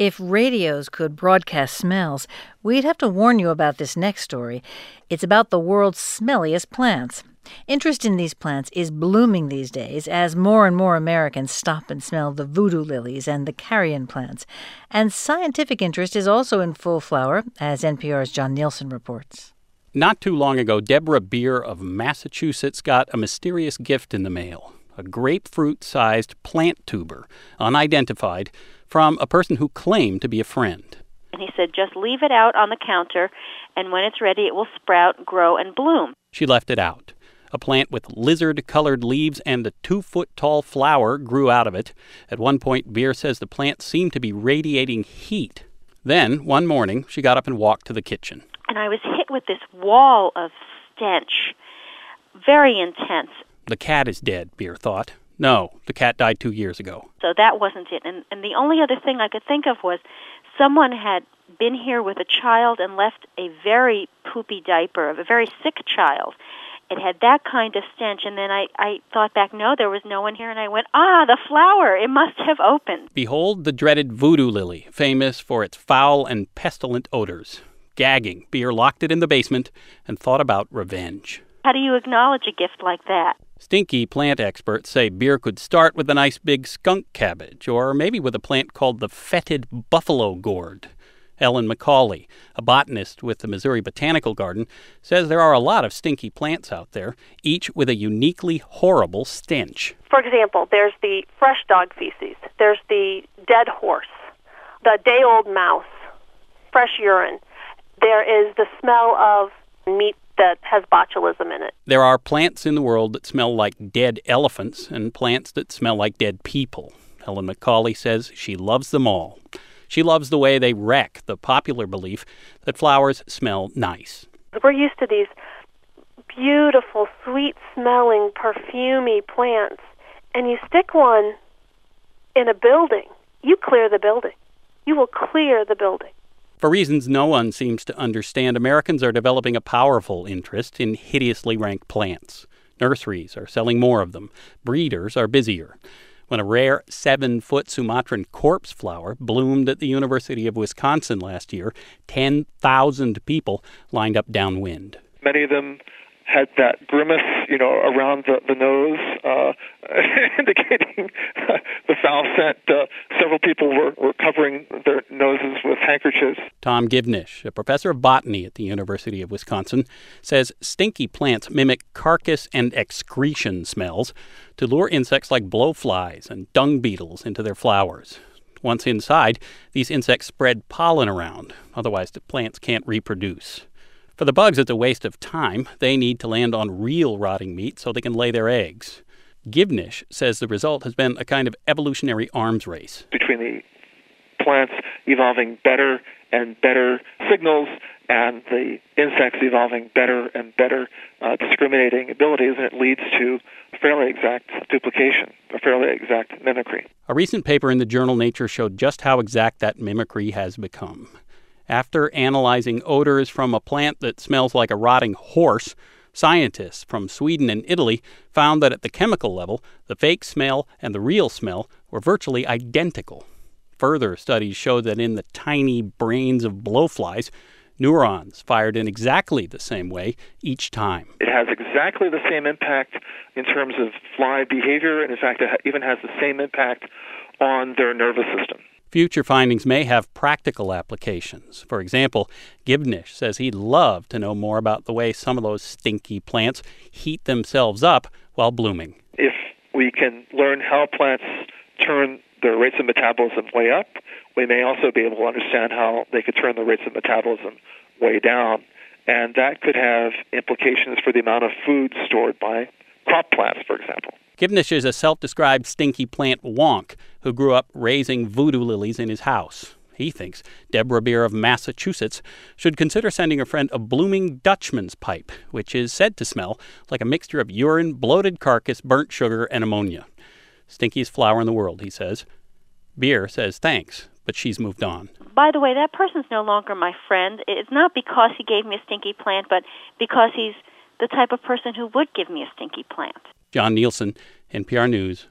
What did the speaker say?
If radios could broadcast smells, we'd have to warn you about this next story. It's about the world's smelliest plants. Interest in these plants is blooming these days as more and more Americans stop and smell the voodoo lilies and the carrion plants. And scientific interest is also in full flower, as NPR's John Nielsen reports. Not too long ago, Deborah Beer of Massachusetts got a mysterious gift in the mail, a grapefruit-sized plant tuber, unidentified, from a person who claimed to be a friend. And he said, just leave it out on the counter, and when it's ready, it will sprout, grow, and bloom. She left it out. A plant with lizard-colored leaves and a 2-foot-tall flower grew out of it. At one point, Beer says the plant seemed to be radiating heat. Then, one morning, she got up and walked to the kitchen. And I was hit with this wall of stench, very intense. The cat is dead, Beer thought. No, the cat died 2 years ago. So that wasn't it. And the only other thing I could think of was someone had been here with a child and left a very poopy diaper of a very sick child. It had that kind of stench, and then I thought back, no, there was no one here, and I went, the flower, it must have opened. Behold the dreaded voodoo lily, famous for its foul and pestilent odors. Gagging, Beer locked it in the basement and thought about revenge. How do you acknowledge a gift like that? Stinky plant experts say Beer could start with a nice big skunk cabbage, or maybe with a plant called the fetid buffalo gourd. Ellen McCauley, a botanist with the Missouri Botanical Garden, says there are a lot of stinky plants out there, each with a uniquely horrible stench. For example, there's the fresh dog feces, there's the dead horse, the day-old mouse, fresh urine. There is the smell of meat that has botulism in it. There are plants in the world that smell like dead elephants and plants that smell like dead people. Ellen McCauley says she loves them all. She loves the way they wreck the popular belief that flowers smell nice. We're used to these beautiful, sweet-smelling, perfumey plants, and you stick one in a building, you clear the building. You will clear the building. For reasons no one seems to understand, Americans are developing a powerful interest in hideously rank plants. Nurseries are selling more of them. Breeders are busier. When a rare 7-foot Sumatran corpse flower bloomed at the University of Wisconsin last year, 10,000 people lined up downwind. Many of them had that grimace, around the nose, indicating the foul scent. Several people were covering their noses with handkerchiefs. Tom Givnish, a professor of botany at the University of Wisconsin, says stinky plants mimic carcass and excretion smells to lure insects like blowflies and dung beetles into their flowers. Once inside, these insects spread pollen around. Otherwise, the plants can't reproduce. For the bugs, it's a waste of time. They need to land on real rotting meat so they can lay their eggs. Givnish says the result has been a kind of evolutionary arms race. Between the plants evolving better and better signals and the insects evolving better and better discriminating abilities, and it leads to fairly exact duplication, a fairly exact mimicry. A recent paper in the journal Nature showed just how exact that mimicry has become. After analyzing odors from a plant that smells like a rotting horse, scientists from Sweden and Italy found that at the chemical level, the fake smell and the real smell were virtually identical. Further studies showed that in the tiny brains of blowflies, neurons fired in exactly the same way each time. It has exactly the same impact in terms of fly behavior, and in fact, it even has the same impact on their nervous system. Future findings may have practical applications. For example, Givnish says he'd love to know more about the way some of those stinky plants heat themselves up while blooming. If we can learn how plants turn their rates of metabolism way up, we may also be able to understand how they could turn the rates of metabolism way down. And that could have implications for the amount of food stored by crop plants, for example. Givnish is a self-described stinky plant wonk who grew up raising voodoo lilies in his house. He thinks Deborah Beer of Massachusetts should consider sending a friend a blooming Dutchman's pipe, which is said to smell like a mixture of urine, bloated carcass, burnt sugar, and ammonia. Stinkiest flower in the world, he says. Beer says thanks, but she's moved on. By the way, that person's no longer my friend. It's not because he gave me a stinky plant, but because he's the type of person who would give me a stinky plant. John Nielsen, NPR News,